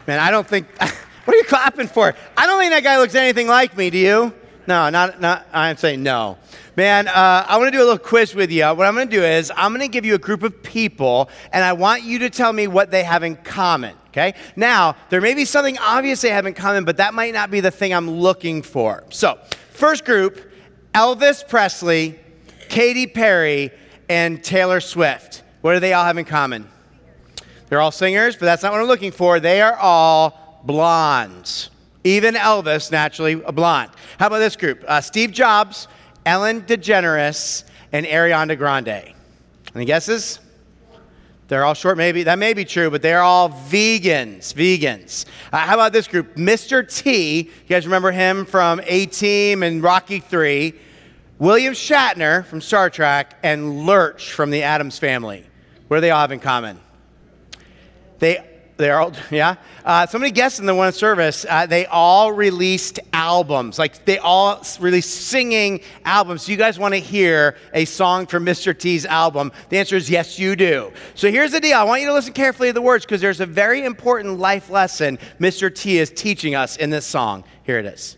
Man, I don't think, what are you clapping for? I don't think that guy looks anything like me, do you? No, not. I'm saying no. Man, I want to do a little quiz with you. What I'm going to do is I'm going to give you a group of people, and I want you to tell me what they have in common, okay? Now, there may be something obvious they have in common, but that might not be the thing I'm looking for. So, first group, Elvis Presley, Katy Perry, and Taylor Swift. What do they all have in common? They're all singers, but that's not what I'm looking for. They are all blondes. Even Elvis, naturally, a blonde. How about this group? Steve Jobs, Ellen DeGeneres, and Ariana Grande. Any guesses? They're all short, maybe. That may be true, but they're all vegans. How about this group? Mr. T, you guys remember him from A-Team and Rocky III. William Shatner from Star Trek, and Lurch from the Addams Family. What do they all have in common? They're all, yeah? Somebody guessed in the one service, they all released albums. Like, they all released singing albums. Do you guys want to hear a song from Mr. T's album? The answer is yes, you do. So here's the deal. I want you to listen carefully to the words because there's a very important life lesson Mr. T is teaching us in this song. Here it is.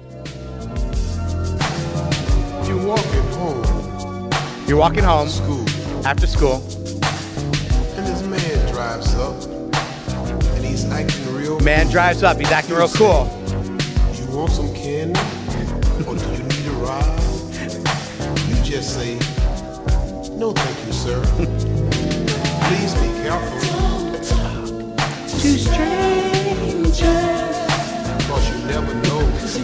You're walking home. You're walking home. After school. And this man drives up. And he's acting real Man drives up. He's acting real cool. You want some candy? Or do you need a ride? You just say, no thank you, sir. Please be careful. To strangers. Because you never know.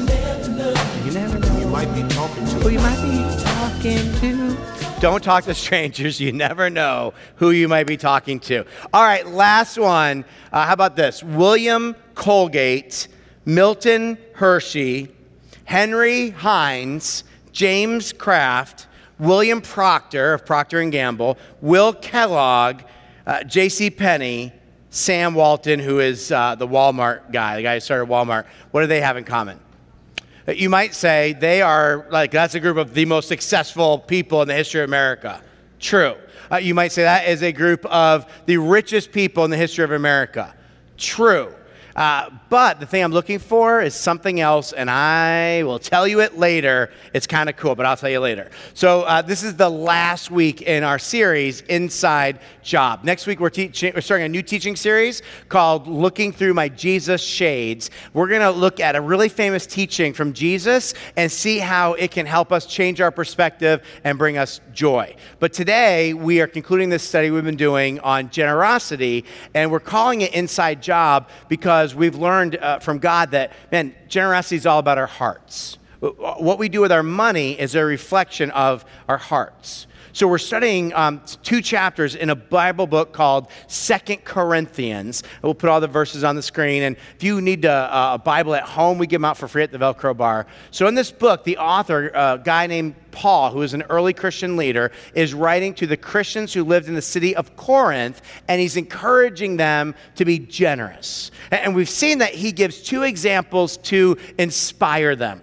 You never know. You might be talking to. Who you might be talking to. Don't talk to strangers. You never know who you might be talking to. All right, last one. How about this? William Colgate, Milton Hershey, Henry Hines, James Kraft, William Proctor of Procter & Gamble, Will Kellogg, J.C. Penney, Sam Walton, who is the Walmart guy, the guy who started Walmart. What do they have in common? You might say they are, that's a group of the most successful people in the history of America. True. You might say that is a group of the richest people in the history of America. True. But the thing I'm looking for is something else, and I will tell you it later. It's kind of cool, but I'll tell you later. So this is the last week in our series, Inside Job. Next week, we're starting a new teaching series called Looking Through My Jesus Shades. We're going to look at a really famous teaching from Jesus and see how it can help us change our perspective and bring us joy. But today, we are concluding this study we've been doing on generosity, and we're calling it Inside Job because we've learned from God that, man, generosity is all about our hearts. What we do with our money is a reflection of our hearts. So we're studying 2 chapters in a Bible book called 2 Corinthians. We'll put all the verses on the screen. And if you need a Bible at home, we give them out for free at the Velcro bar. So in this book, the author, a guy named Paul, who is an early Christian leader, is writing to the Christians who lived in the city of Corinth, and he's encouraging them to be generous. And we've seen that he gives 2 examples to inspire them.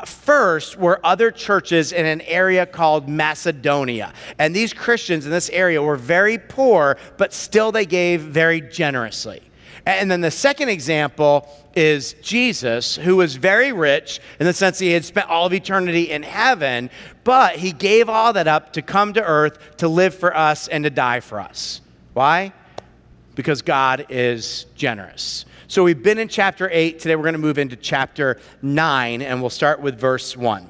First were other churches in an area called Macedonia. And these Christians in this area were very poor, but still they gave very generously. And then the second example is Jesus, who was very rich in the sense he had spent all of eternity in heaven, but he gave all that up to come to earth to live for us and to die for us. Why? Because God is generous. So we've been in chapter 8. Today we're going to move into chapter 9, and we'll start with verse 1.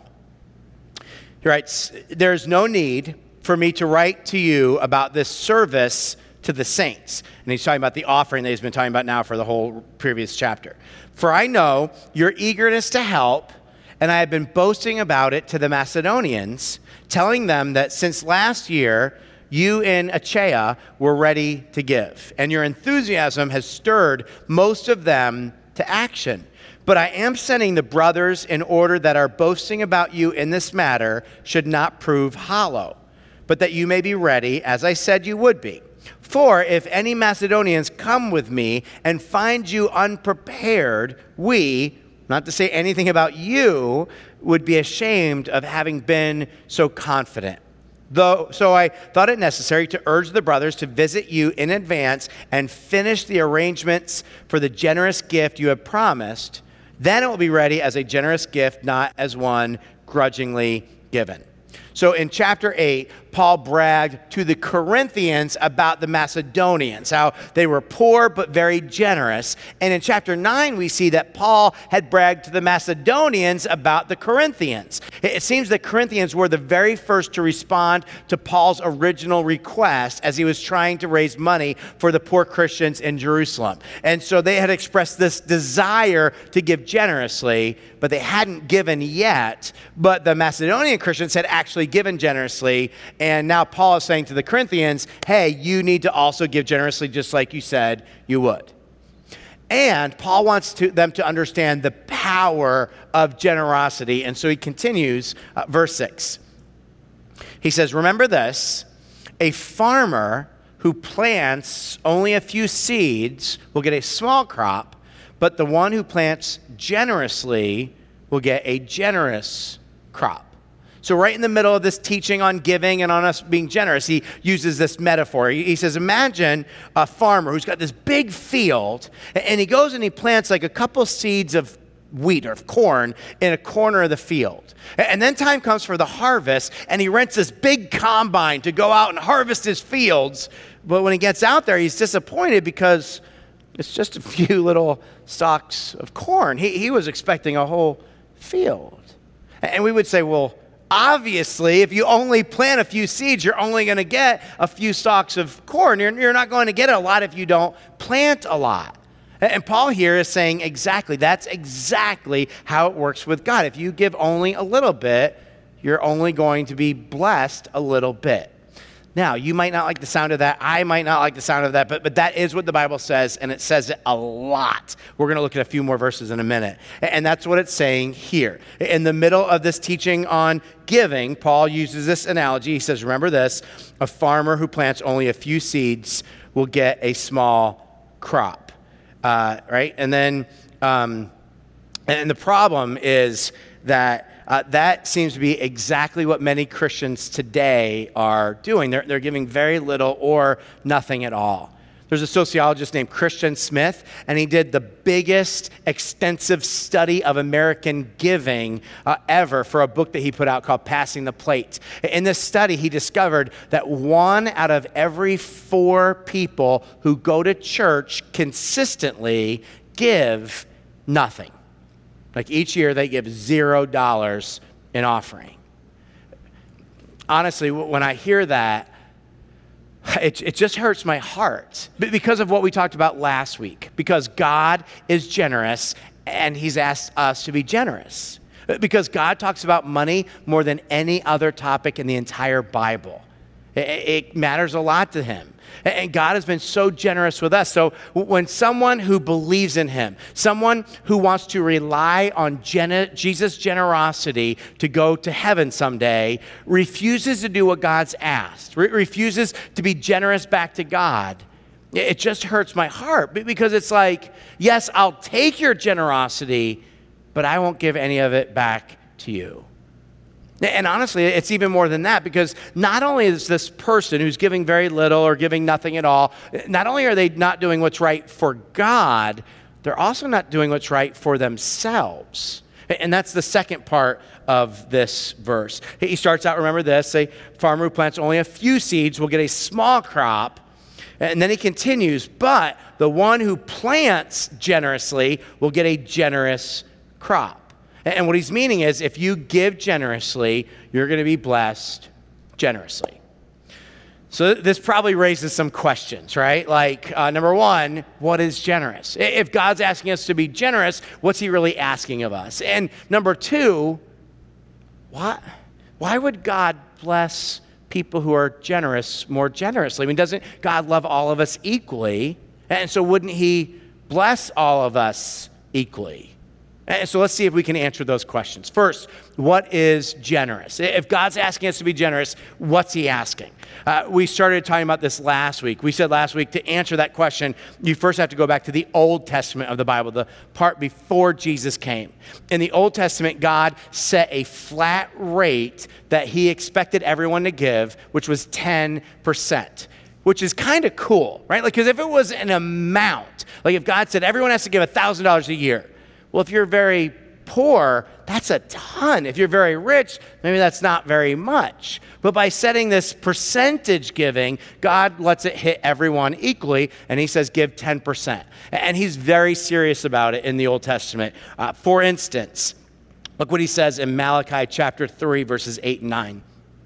He writes, "There's no need for me to write to you about this service to the saints." And he's talking about the offering that he's been talking about now for the whole previous chapter. "For I know your eagerness to help, and I have been boasting about it to the Macedonians, telling them that since last year you in Achaia were ready to give, and your enthusiasm has stirred most of them to action. But I am sending the brothers in order that our boasting about you in this matter should not prove hollow, but that you may be ready, as I said you would be. For if any Macedonians come with me and find you unprepared, we, not to say anything about you, would be ashamed of having been so confident. So I thought it necessary to urge the brothers to visit you in advance and finish the arrangements for the generous gift you have promised. Then it will be ready as a generous gift, not as one grudgingly given. So in chapter 8, Paul bragged to the Corinthians about the Macedonians, how they were poor but very generous. And in chapter 9, we see that Paul had bragged to the Macedonians about the Corinthians. It seems the Corinthians were the very first to respond to Paul's original request as he was trying to raise money for the poor Christians in Jerusalem. And so they had expressed this desire to give generously, but they hadn't given yet. But the Macedonian Christians had actually given generously. And now Paul is saying to the Corinthians, hey, you need to also give generously just like you said you would. And Paul wants them to understand the power of generosity. And so he continues, verse 6. He says, remember this, a farmer who plants only a few seeds will get a small crop, but the one who plants generously will get a generous crop. So right in the middle of this teaching on giving and on us being generous, he uses this metaphor. He says, imagine a farmer who's got this big field, and he goes and he plants like a couple seeds of wheat or of corn in a corner of the field. And then time comes for the harvest, and he rents this big combine to go out and harvest his fields. But when he gets out there, he's disappointed because it's just a few little stalks of corn. He was expecting a whole field. And we would say, well, obviously, if you only plant a few seeds, you're only going to get a few stalks of corn. You're not going to get a lot if you don't plant a lot. And Paul here is saying that's exactly how it works with God. If you give only a little bit, you're only going to be blessed a little bit. Now, you might not like the sound of that. I might not like the sound of that, but that is what the Bible says, and it says it a lot. We're going to look at a few more verses in a minute. And that's what it's saying here. In the middle of this teaching on giving, Paul uses this analogy. He says, remember this, a farmer who plants only a few seeds will get a small crop, right? And then, and the problem is that that seems to be exactly what many Christians today are doing. They're giving very little or nothing at all. There's a sociologist named Christian Smith, and he did the biggest extensive study of American giving ever for a book that he put out called Passing the Plate. In this study, he discovered that 1 out of every 4 people who go to church consistently give nothing. Like each year, they give $0 in offering. Honestly, when I hear that, it just hurts my heart because of what we talked about last week. Because God is generous, and he's asked us to be generous. Because God talks about money more than any other topic in the entire Bible. It matters a lot to him. And God has been so generous with us. So when someone who believes in him, someone who wants to rely on Jesus' generosity to go to heaven someday, refuses to do what God's asked, refuses to be generous back to God, it just hurts my heart. Because it's like, yes, I'll take your generosity, but I won't give any of it back to you. And honestly, it's even more than that, because not only is this person who's giving very little or giving nothing at all, not only are they not doing what's right for God, they're also not doing what's right for themselves. And that's the second part of this verse. He starts out, remember this, a farmer who plants only a few seeds will get a small crop. And then he continues, but the one who plants generously will get a generous crop. And what he's meaning is, if you give generously, you're going to be blessed generously. So this probably raises some questions, right? Like, number one, what is generous? If God's asking us to be generous, what's he really asking of us? And number two, why would God bless people who are generous more generously? I mean, doesn't God love all of us equally? And so wouldn't he bless all of us equally? And so let's see if we can answer those questions. First, what is generous? If God's asking us to be generous, what's he asking? We started talking about this last week. We said last week to answer that question, you first have to go back to the Old Testament of the Bible, the part before Jesus came. In the Old Testament, God set a flat rate that he expected everyone to give, which was 10%. Which is kind of cool, right? Like, because if it was an amount, like if God said everyone has to give $1,000 a year, well, if you're very poor, that's a ton. If you're very rich, maybe that's not very much. But by setting this percentage giving, God lets it hit everyone equally, and he says give 10%. And he's very serious about it in the Old Testament. For instance, look what he says in Malachi chapter 3, verses 8 and 9.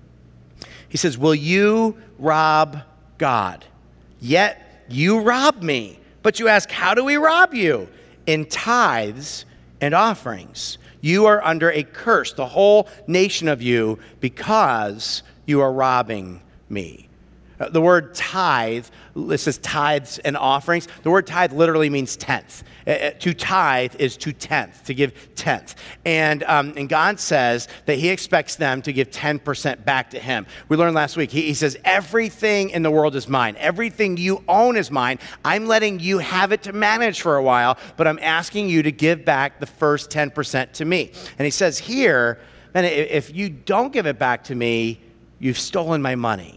He says, will you rob God? Yet you rob me. But you ask, how do we rob you? In tithes and offerings. You are under a curse, the whole nation of you, because you are robbing me. The word tithe, it says tithes and offerings. The word tithe literally means tenth. To tithe is to tenth, to give tenth. And God says that he expects them to give 10% back to him. We learned last week, he says, everything in the world is mine. Everything you own is mine. I'm letting you have it to manage for a while, but I'm asking you to give back the first 10% to me. And he says here, man, if you don't give it back to me, you've stolen my money.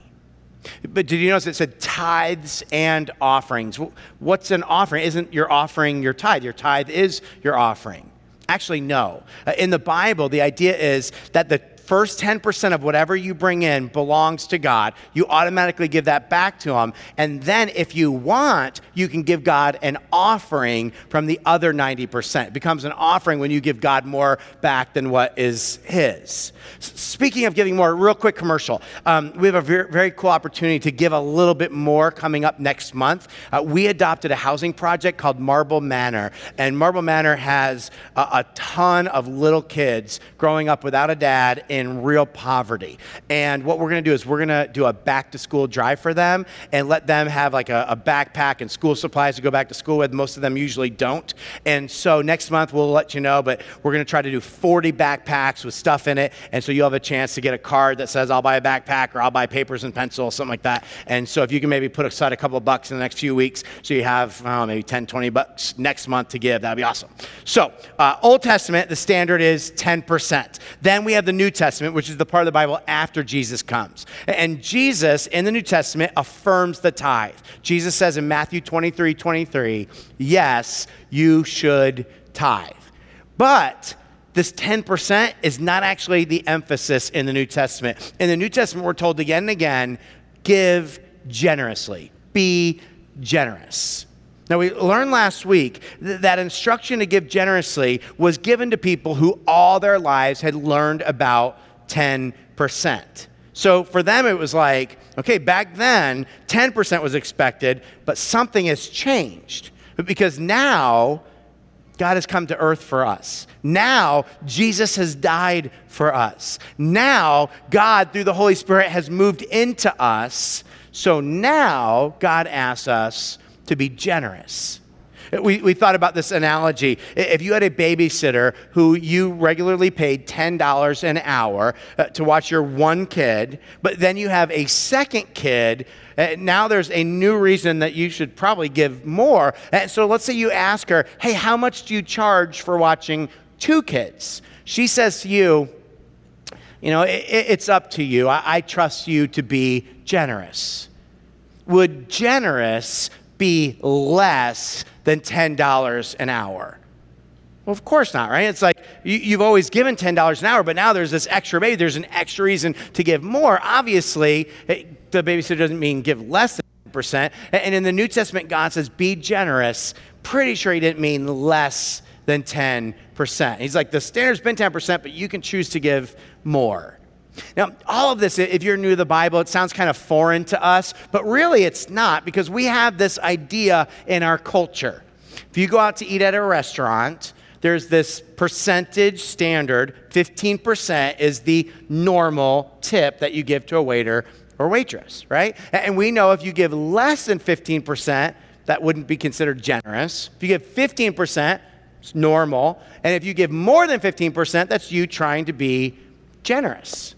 But did you notice it said tithes and offerings? What's an offering? Isn't your offering your tithe? Your tithe is your offering. Actually, no. In the Bible, the idea is that the first 10% of whatever you bring in belongs to God. You automatically give that back to him. And then if you want, you can give God an offering from the other 90%. It becomes an offering when you give God more back than what is his. Speaking of giving more, real quick commercial. We have a very, very cool opportunity to give a little bit more coming up next month. We adopted a housing project called Marble Manor. And Marble Manor has a ton of little kids growing up without a dad in real poverty. And what we're going to do is we're going to do a back to school drive for them and let them have like a backpack and school supplies to go back to school with. Most of them usually don't. And so next month we'll let you know, but we're going to try to do 40 backpacks with stuff in it. And so you'll have a chance to get a card that says, I'll buy a backpack, or I'll buy papers and pencils, something like that. And so if you can maybe put aside a couple of bucks in the next few weeks, so you have maybe 10, 20 bucks next month to give, that'd be awesome. So Old Testament, the standard is 10%. Then we have the New Testament, which is the part of the Bible after Jesus comes. And Jesus in the New Testament affirms the tithe. Jesus says in Matthew 23:23, yes, you should tithe. But this 10% is not actually the emphasis in the New Testament. In the New Testament, we're told again and again, give generously, be generous. Now, we learned last week that instruction to give generously was given to people who all their lives had learned about 10%. So for them, it was like, okay, back then, 10% was expected, but something has changed. Because now, God has come to earth for us. Now, Jesus has died for us. Now, God, through the Holy Spirit, has moved into us. So now, God asks us to be generous. We thought about this analogy. If you had a babysitter who you regularly paid $10 an hour to watch your one kid, but then you have a second kid, now there's a new reason that you should probably give more. So let's say you ask her, hey, how much do you charge for watching two kids? She says to you, it's up to you. I trust you to be generous. Would generous be less than $10 an hour? Well, of course not, right? It's like you've always given $10 an hour, but now there's this extra baby. There's an extra reason to give more. Obviously, the babysitter doesn't mean give less than 10%. And in the New Testament, God says, be generous. Pretty sure he didn't mean less than 10%. He's like, the standard's been 10%, but you can choose to give more. Now, all of this, if you're new to the Bible, it sounds kind of foreign to us, but really it's not, because we have this idea in our culture. If you go out to eat at a restaurant, there's this percentage standard. 15% is the normal tip that you give to a waiter or waitress, right? And we know if you give less than 15%, that wouldn't be considered generous. If you give 15%, It's normal. And if you give more than 15%, that's you trying to be generous.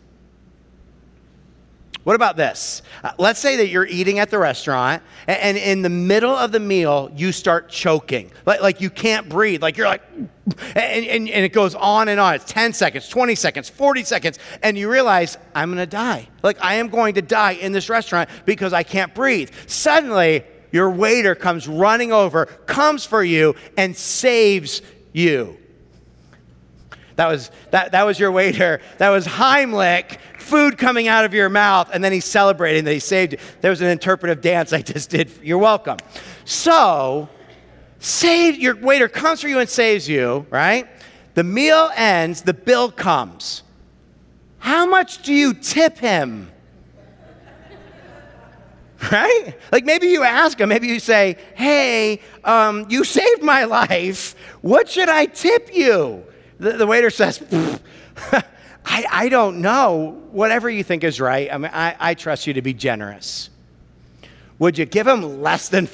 What about this? Let's say that you're eating at the restaurant, and in the middle of the meal, you start choking. Like you can't breathe. Like you're like, and it goes on and on. It's 10 seconds, 20 seconds, 40 seconds, and you realize, I'm going to die. Like I am going to die in this restaurant because I can't breathe. Suddenly, your waiter comes running over, comes for you, and saves you. That was your waiter. That was Heimlich, food coming out of your mouth, and then he's celebrating that he saved you. There was an interpretive dance I just did. You're welcome. So, your waiter comes for you and saves you, right? The meal ends, the bill comes. How much do you tip him? Right? Like maybe you ask him, maybe you say, hey, you saved my life. What should I tip you? The waiter says, I don't know. Whatever you think is right. I mean, I trust you to be generous. Would you give him less than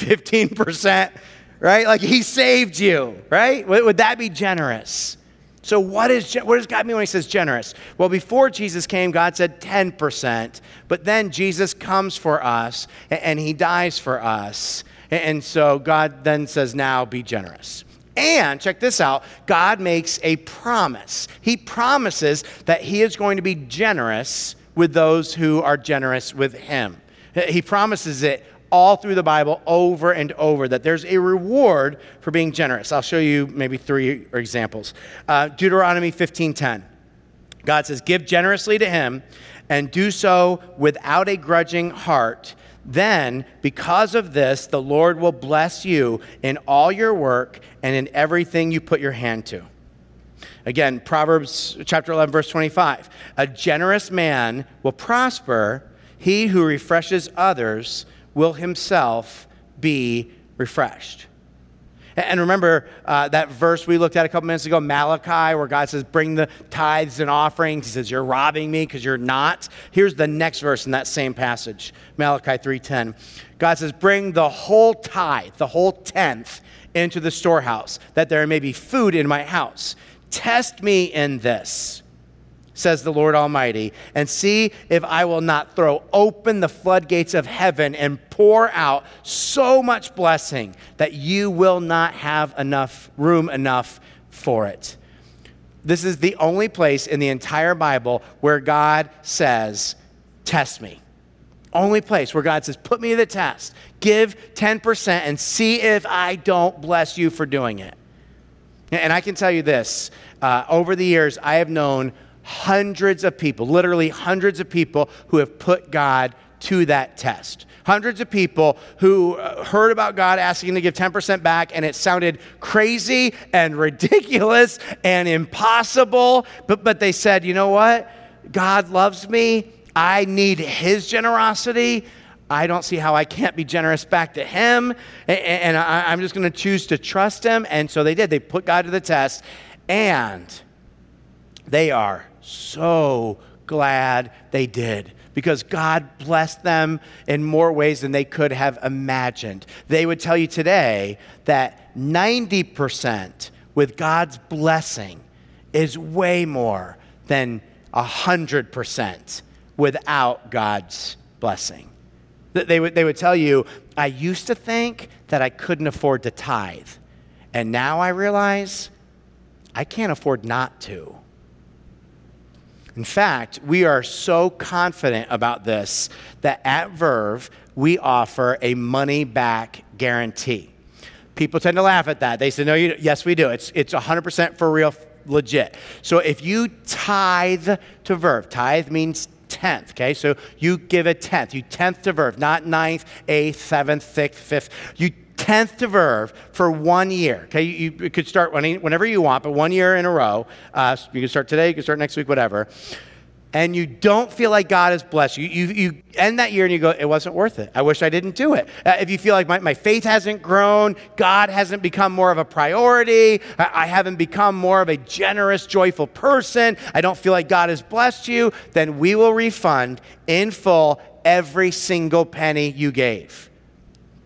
15%? Right? Like he saved you, right? Would that be generous? So what does God mean when he says generous? Well, before Jesus came, God said 10%. But then Jesus comes for us and he dies for us. And so God then says, now be generous. And check this out, God makes a promise. He promises that he is going to be generous with those who are generous with him. He promises it all through the Bible over and over, that there's a reward for being generous. I'll show you maybe 3 examples. Deuteronomy 15:10. God says, give generously to him and do so without a grudging heart. Then, because of this, the Lord will bless you in all your work and in everything you put your hand to. Again, Proverbs chapter 11, verse 25. A generous man will prosper. He who refreshes others will himself be refreshed. And remember that verse we looked at a couple minutes ago, Malachi, where God says, bring the tithes and offerings. He says, you're robbing me because you're not. Here's the next verse in that same passage, Malachi 3:10. God says, bring the whole tithe, the whole tenth, into the storehouse, that there may be food in my house. Test me in this, says the Lord Almighty, and see if I will not throw open the floodgates of heaven and pour out so much blessing that you will not have room enough for it. This is the only place in the entire Bible where God says, test me. Only place where God says, put me to the test. Give 10% and see if I don't bless you for doing it. And I can tell you this, over the years, I have known hundreds of people, literally hundreds of people who have put God to that test. Hundreds of people who heard about God asking to give 10% back, and it sounded crazy and ridiculous and impossible, but they said, you know what? God loves me. I need his generosity. I don't see how I can't be generous back to him, and I'm just going to choose to trust him. And so they did. They put God to the test, and they are so glad they did, because God blessed them in more ways than they could have imagined. They would tell you today that 90% with God's blessing is way more than 100% without God's blessing. They would tell you, I used to think that I couldn't afford to tithe, and now I realize I can't afford not to. In fact, we are so confident about this that at Verve, we offer a money-back guarantee. People tend to laugh at that. They say, no, yes, we do. It's 100% for real, legit. So if you tithe to Verve, tithe means tenth, okay? So you give a tenth. You tenth to Verve, not ninth, eighth, seventh, sixth, fifth. You tenth to Verve for 1 year, okay? You could start whenever you want, but 1 year in a row. You can start today, you can start next week, whatever. And you don't feel like God has blessed you. You end that year and you go, it wasn't worth it. I wish I didn't do it. If you feel like my faith hasn't grown, God hasn't become more of a priority, I haven't become more of a generous, joyful person, I don't feel like God has blessed you, then we will refund in full every single penny you gave.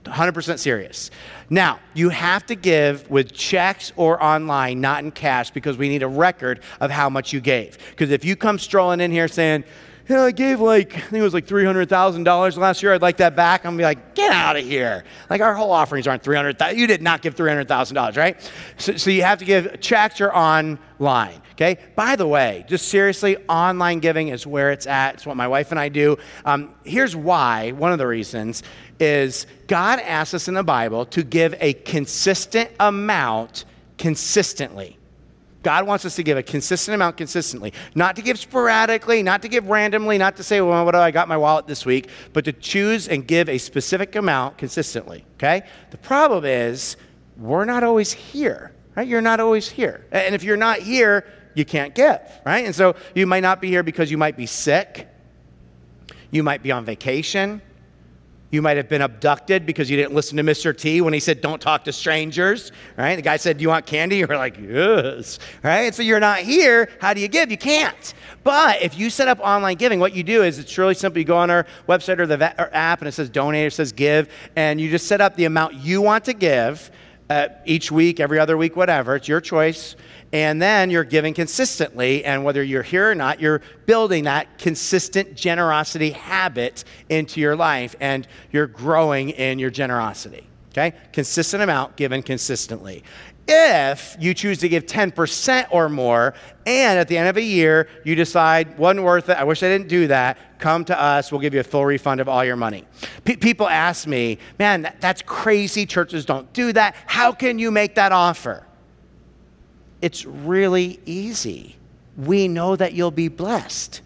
100% serious. Now, you have to give with checks or online, not in cash, because we need a record of how much you gave. Because if you come strolling in here saying, yeah, I gave I think it was like $300,000 last year, I'd like that back, I'm going to be like, get out of here. Like our whole offerings aren't $300,000. You did not give $300,000, right? So you have to give checks or online, okay? By the way, just seriously, online giving is where it's at. It's what my wife and I do. Here's why, one of the reasons, is God asks us in the Bible to give a consistent amount consistently. God wants us to give a consistent amount consistently, not to give sporadically, not to give randomly, not to say, well, what do I got in my wallet this week, but to choose and give a specific amount consistently, okay? The problem is we're not always here, right? You're not always here. And if you're not here, you can't give, right? And so you might not be here because you might be sick. You might be on vacation. You might have been abducted because you didn't listen to Mr. T when he said, don't talk to strangers, right? The guy said, do you want candy? You were like, yes, right? And so you're not here. How do you give? You can't. But if you set up online giving, what you do is it's really simple. You go on our website or the app and it says donate, it says give, and you just set up the amount you want to give each week, every other week, whatever. It's your choice. And then you're giving consistently, and whether you're here or not, you're building that consistent generosity habit into your life, and you're growing in your generosity, okay? Consistent amount given consistently. If you choose to give 10% or more, and at the end of a year, you decide, wasn't worth it, I wish I didn't do that, come to us, we'll give you a full refund of all your money. People ask me, man, that's crazy, churches don't do that. How can you make that offer? It's really easy. We know that you'll be blessed.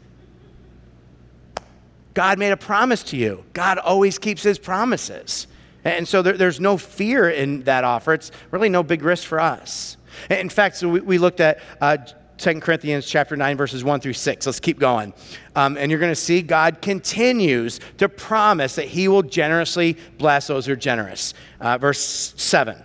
God made a promise to you. God always keeps his promises. And so there's no fear in that offer. It's really no big risk for us. In fact, so we looked at 2 Corinthians chapter 9, verses 1 through 6. Let's keep going. And you're going to see God continues to promise that he will generously bless those who are generous. Verse 7.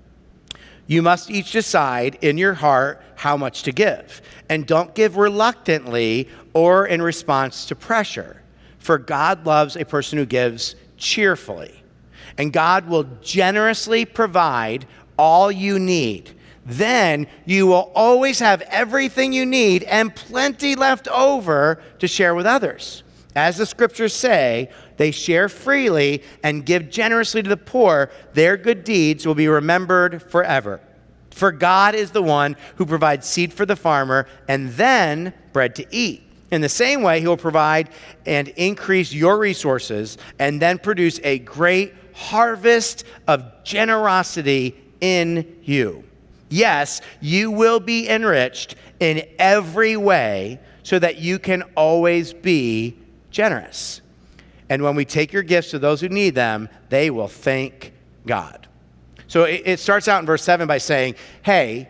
You must each decide in your heart how much to give. And don't give reluctantly or in response to pressure. For God loves a person who gives cheerfully. And God will generously provide all you need. Then you will always have everything you need and plenty left over to share with others. As the scriptures say, they share freely and give generously to the poor. Their good deeds will be remembered forever. For God is the one who provides seed for the farmer and then bread to eat. In the same way, he will provide and increase your resources and then produce a great harvest of generosity in you. Yes, you will be enriched in every way so that you can always be generous. And when we take your gifts to those who need them, they will thank God. So it starts out in verse 7 by saying, hey,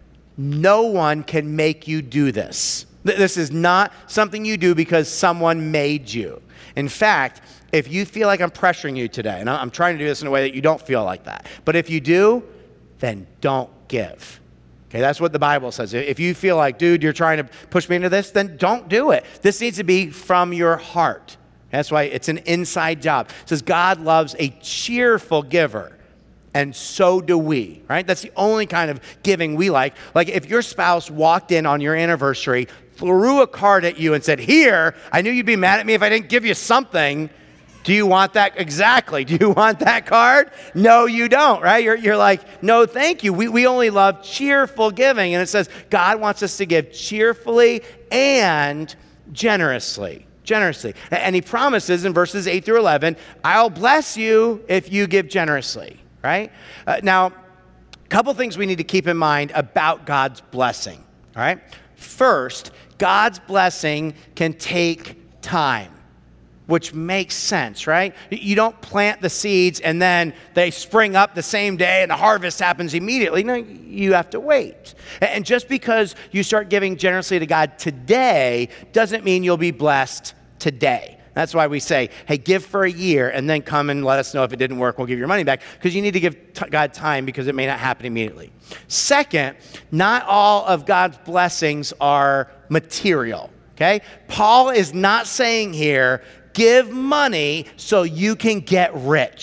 no one can make you do this. This is not something you do because someone made you. In fact, if you feel like I'm pressuring you today, and I'm trying to do this in a way that you don't feel like that, but if you do, then don't give. Okay, that's what the Bible says. If you feel like, dude, you're trying to push me into this, then don't do it. This needs to be from your heart. That's why it's an inside job. It says God loves a cheerful giver, and so do we, right? That's the only kind of giving we like. Like if your spouse walked in on your anniversary, threw a card at you and said, here, I knew you'd be mad at me if I didn't give you something. Do you want that? Exactly. Do you want that card? No, you don't, right? You're like, no, thank you. We only love cheerful giving. And it says God wants us to give cheerfully and generously. Generously. And he promises in verses 8 through 11, I'll bless you if you give generously, right? Now, a couple things we need to keep in mind about God's blessing, all right? First, God's blessing can take time, which makes sense, right? You don't plant the seeds and then they spring up the same day and the harvest happens immediately. No, you have to wait. And just because you start giving generously to God today doesn't mean you'll be blessed today. That's why we say, hey, give for a year and then come and let us know if it didn't work. We'll give your money back, because you need to give God time because it may not happen immediately. Second, not all of God's blessings are material, okay? Paul is not saying here, give money so you can get rich.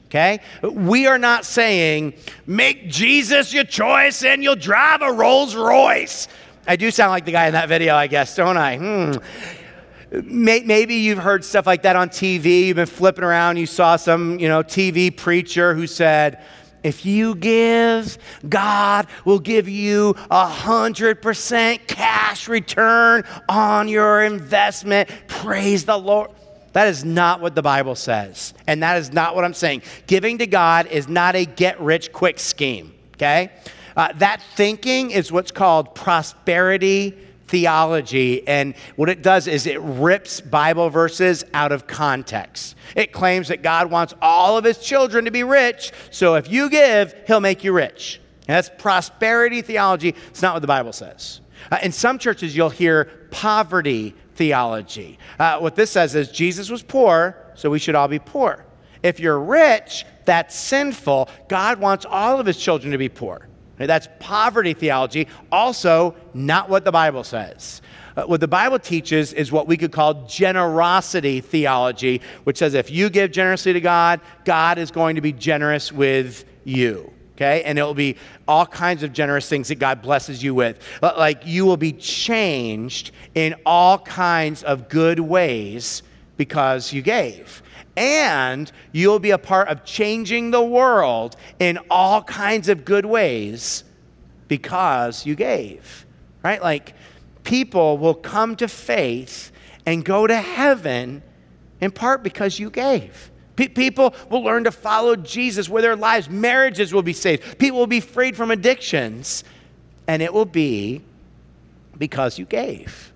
Okay? We are not saying, make Jesus your choice and you'll drive a Rolls Royce. I do sound like the guy in that video, I guess, don't I? Maybe you've heard stuff like that on TV. You've been flipping around. You saw some, TV preacher who said, if you give, God will give you 100% cash return on your investment. Praise the Lord. That is not what the Bible says. And that is not what I'm saying. Giving to God is not a get-rich-quick scheme, okay? That thinking is what's called prosperity theology. And what it does is it rips Bible verses out of context. It claims that God wants all of his children to be rich. So if you give, he'll make you rich. And that's prosperity theology. It's not what the Bible says. In some churches, you'll hear poverty theology. What this says is Jesus was poor, so we should all be poor. If you're rich, that's sinful. God wants all of his children to be poor. That's poverty theology, also not what the Bible says. What the Bible teaches is what we could call generosity theology, which says if you give generously to God, God is going to be generous with you. Okay? And it will be all kinds of generous things that God blesses you with. Like you will be changed in all kinds of good ways because you gave. And you'll be a part of changing the world in all kinds of good ways because you gave, right? Like people will come to faith and go to heaven in part because you gave. People will learn to follow Jesus with their lives. Marriages will be saved. People will be freed from addictions. And it will be because you gave.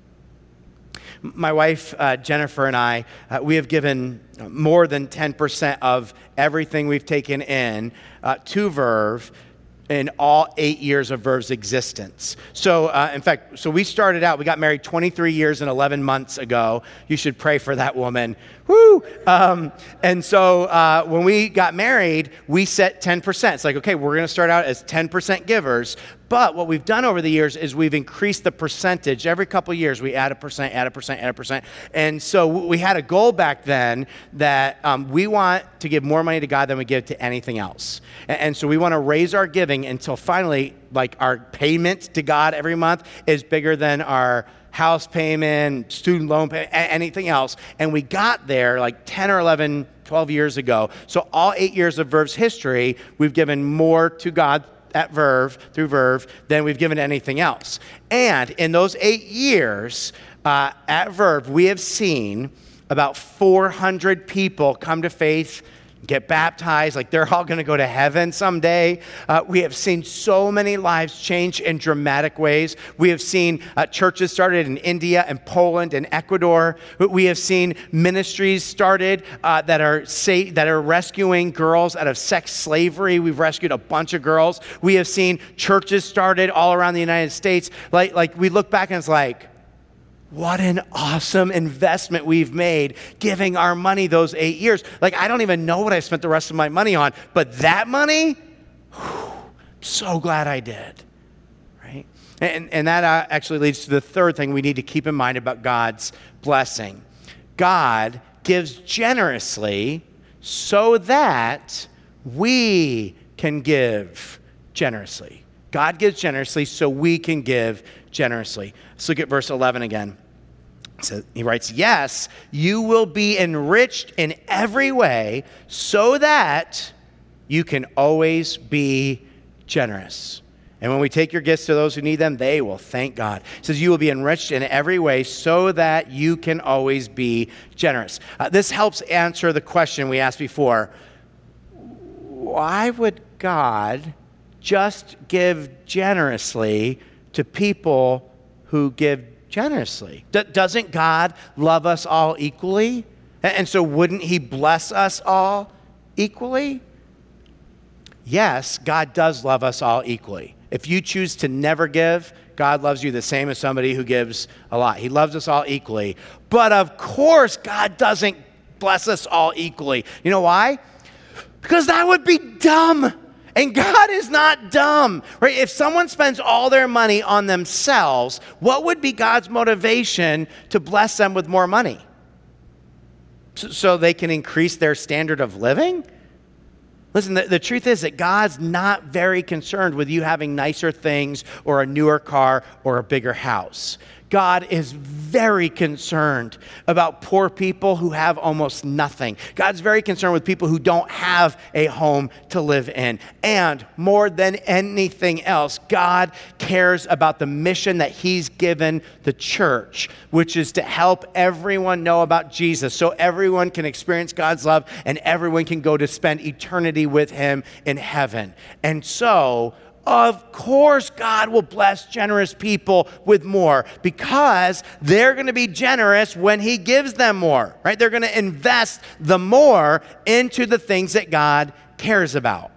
My wife, Jennifer, and I, we have given more than 10% of everything we've taken in to Verve in all 8 years of Verve's existence. So, in fact, so we started out, we got married 23 years and 11 months ago. You should pray for that woman. Woo! And so when we got married, we set 10%. It's like, okay, we're going to start out as 10% givers. But what we've done over the years is we've increased the percentage. Every couple of years, we add a percent, add a percent, add a percent. And so we had a goal back then that we want to give more money to God than we give to anything else. And so we want to raise our giving until finally, like our payment to God every month is bigger than our house payment, student loan payment, anything else. And we got there like 10 or 11, 12 years ago. So all 8 years of Verve's history, we've given more to God at Verve, through Verve, than we've given to anything else. And in those 8 years at Verve, we have seen about 400 people come to faith, get baptized, like they're all going to go to heaven someday. We have seen so many lives change in dramatic ways. We have seen churches started in India and Poland and Ecuador. We have seen ministries started that are rescuing girls out of sex slavery. We've rescued a bunch of girls. We have seen churches started all around the United States. Like we look back and it's like, what an awesome investment we've made giving our money those 8 years. Like, I don't even know what I spent the rest of my money on, but that money, so glad I did, right? And that actually leads to the third thing we need to keep in mind about God's blessing. God gives generously so that we can give generously. God gives generously so we can give generously. Let's look at verse 11 again. So he writes, yes, you will be enriched in every way so that you can always be generous. And when we take your gifts to those who need them, they will thank God. It says you will be enriched in every way so that you can always be generous. This helps answer the question we asked before. Why would God just give generously to people who give generously? Doesn't God love us all equally? And so wouldn't he bless us all equally? Yes, God does love us all equally. If you choose to never give, God loves you the same as somebody who gives a lot. He loves us all equally. But of course, God doesn't bless us all equally. You know why? Because that would be dumb. And God is not dumb, right? If someone spends all their money on themselves, what would be God's motivation to bless them with more money? So they can increase their standard of living? Listen, the truth is that God's not very concerned with you having nicer things or a newer car or a bigger house. God is very concerned about poor people who have almost nothing. God's very concerned with people who don't have a home to live in. And more than anything else, God cares about the mission that he's given the church, which is to help everyone know about Jesus so everyone can experience God's love and everyone can go to spend eternity with him in heaven. And so, of course, God will bless generous people with more because they're going to be generous when he gives them more, right? They're going to invest the more into the things that God cares about.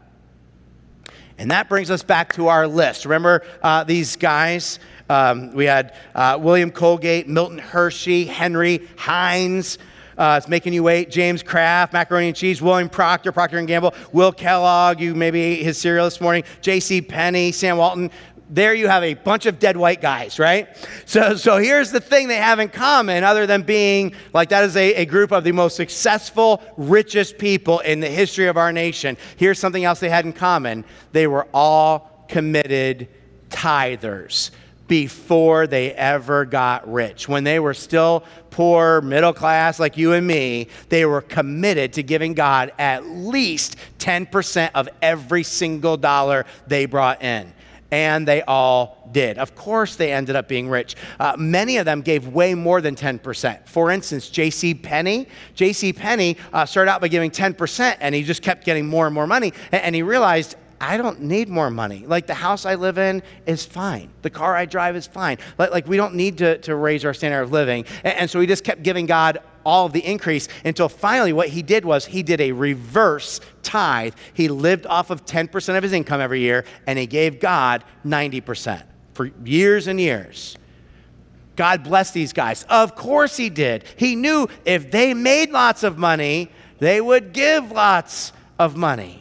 And that brings us back to our list. Remember these guys? We had William Colgate, Milton Hershey, Henry Heinz, It's Making You Wait, James Kraft, Macaroni and Cheese, William Procter, Procter & Gamble, Will Kellogg, you maybe ate his cereal this morning, J.C. Penney, Sam Walton. There you have a bunch of dead white guys, right? So here's the thing they have in common, other than being, like, that is a group of the most successful, richest people in the history of our nation. Here's something else they had in common. They were all committed tithers before they ever got rich. When they were still poor, middle class, like you and me, they were committed to giving God at least 10% of every single dollar they brought in. And they all did. Of course, they ended up being rich. Many of them gave way more than 10%. For instance, J.C. Penney. J.C. Penney started out by giving 10%, and he just kept getting more and more money. And he realized, I don't need more money. Like, the house I live in is fine. The car I drive is fine. Like we don't need to raise our standard of living. And so he just kept giving God all of the increase until finally what he did was he did a reverse tithe. He lived off of 10% of his income every year, and he gave God 90% for years and years. God blessed these guys. Of course he did. He knew if they made lots of money, they would give lots of money.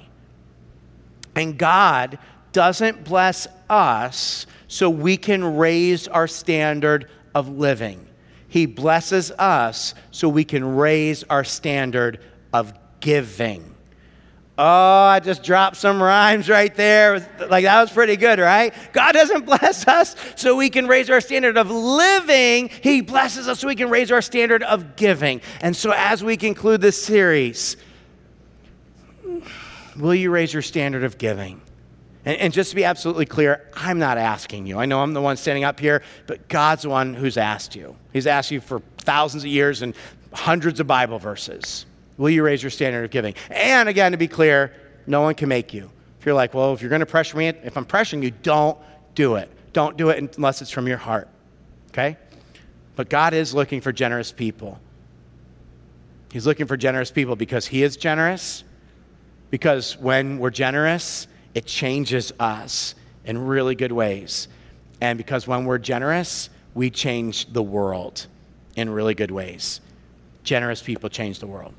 And God doesn't bless us so we can raise our standard of living. He blesses us so we can raise our standard of giving. Oh, I just dropped some rhymes right there. Like, that was pretty good, right? God doesn't bless us so we can raise our standard of living. He blesses us so we can raise our standard of giving. And so as we conclude this series, will you raise your standard of giving? And just to be absolutely clear, I'm not asking you. I know I'm the one standing up here, but God's the one who's asked you. He's asked you for thousands of years and hundreds of Bible verses. Will you raise your standard of giving? And again, to be clear, no one can make you. If you're like, well, if you're going to pressure me, if I'm pressuring you, don't do it. Don't do it unless it's from your heart, okay? But God is looking for generous people. He's looking for generous people because he is generous. Because when we're generous, it changes us in really good ways. And because when we're generous, we change the world in really good ways. Generous people change the world.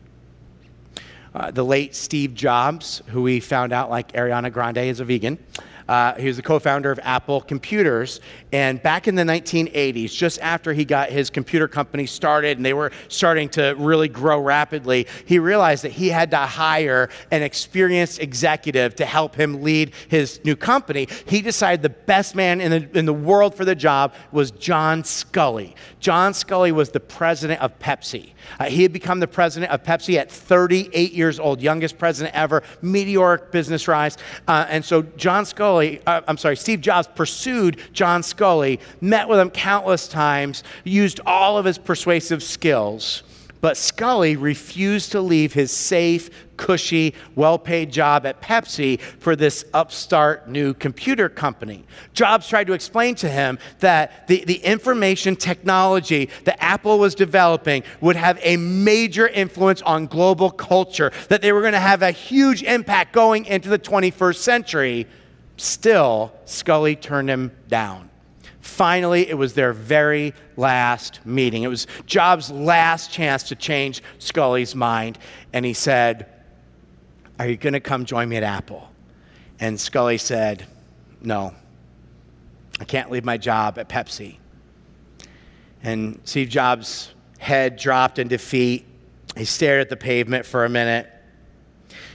The late Steve Jobs, who we found out, like Ariana Grande, is a vegan. He was the co-founder of Apple Computers. And back in the 1980s, just after he got his computer company started and they were starting to really grow rapidly, he realized that he had to hire an experienced executive to help him lead his new company. He decided the best man in the world for the job was John Sculley. John Sculley was the president of Pepsi. He had become the president of Pepsi at 38 years old, youngest president ever, meteoric business rise. And so Steve Jobs pursued John Sculley, met with him countless times, used all of his persuasive skills. But Sculley refused to leave his safe, cushy, well-paid job at Pepsi for this upstart new computer company. Jobs tried to explain to him that the information technology that Apple was developing would have a major influence on global culture, that they were going to have a huge impact going into the 21st century. Still, Sculley turned him down. Finally, it was their very last meeting. It was Jobs' last chance to change Sculley's mind. And he said, "Are you going to come join me at Apple?" And Sculley said, "No, I can't leave my job at Pepsi." And Steve Jobs' head dropped in defeat. He stared at the pavement for a minute.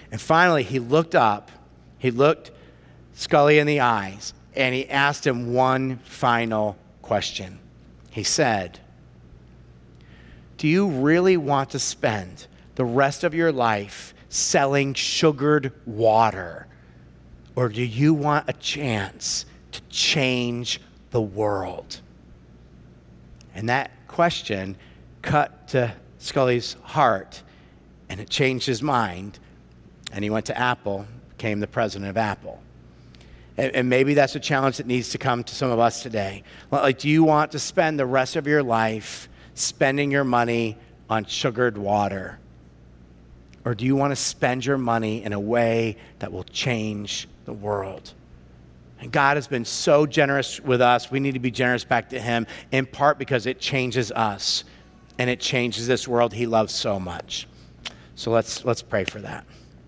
And finally, he looked up, he looked Scully in the eyes, and he asked him one final question. He said, do you really want to spend the rest of your life selling sugared water? Or do you want a chance to change the world? And that question cut to Scully's heart, and it changed his mind. And he went to Apple, became the president of Apple. And maybe that's a challenge that needs to come to some of us today. Like, do you want to spend the rest of your life spending your money on sugared water? Or do you want to spend your money in a way that will change the world? And God has been so generous with us. We need to be generous back to him, in part because it changes us and it changes this world he loves so much. So let's pray for that.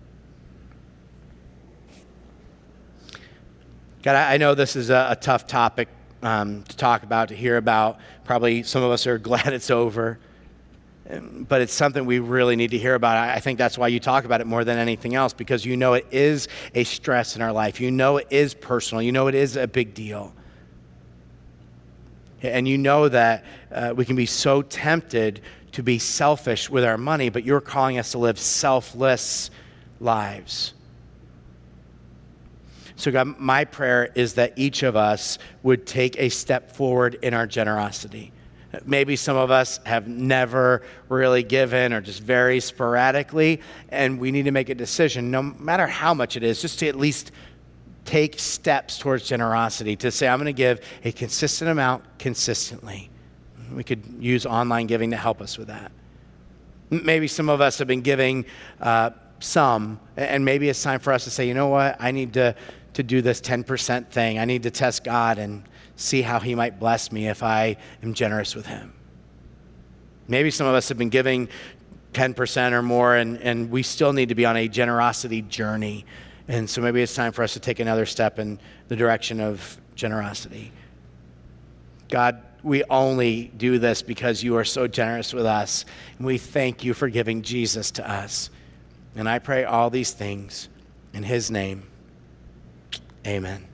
God, I know this is a tough topic to talk about, to hear about. Probably some of us are glad it's over, but it's something we really need to hear about. I think that's why you talk about it more than anything else, because you know it is a stress in our life. You know it is personal. You know it is a big deal. And you know that we can be so tempted to be selfish with our money, but you're calling us to live selfless lives. So God, my prayer is that each of us would take a step forward in our generosity. Maybe some of us have never really given, or just very sporadically, and we need to make a decision, no matter how much it is, just to at least take steps towards generosity, to say, I'm going to give a consistent amount consistently. We could use online giving to help us with that. Maybe some of us have been giving some, and maybe it's time for us to say, you know what, I need to do this 10% thing. I need to test God and see how he might bless me if I am generous with him. Maybe some of us have been giving 10% or more, and we still need to be on a generosity journey. And so maybe it's time for us to take another step in the direction of generosity. God, we only do this because you are so generous with us. And we thank you for giving Jesus to us. And I pray all these things in his name. Amen.